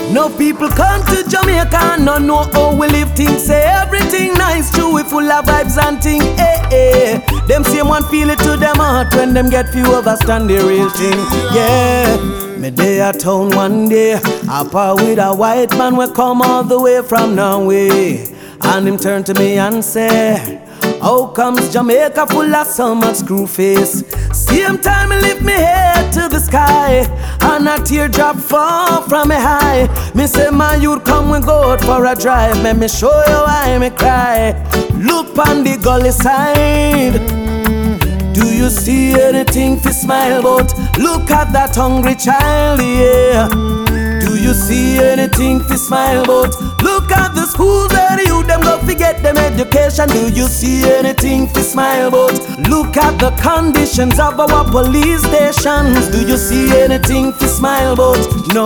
No people come to Jamaica and no know how we live things. Say everything nice, true, we full of vibes and thing. Them same one feel it to them heart when them get few understand the real thing. Yeah, me day at town one day, apart with a white man we come all the way from Norway, and him turn to me and say, how comes Jamaica full of so much screw face? Same time I lift me head to the sky, and a teardrop fall from me high. Me say, man, you'd come and go out for a drive. Let me show you why me cry. Look on the gully side. Do you see anything to smile about? Look at that hungry child, yeah. Do you see anything to smile about? Look at the schools where the youth them go forget them education. Do you see anything to smile about? Look at the conditions of our police stations. Do you see anything to smile about? No.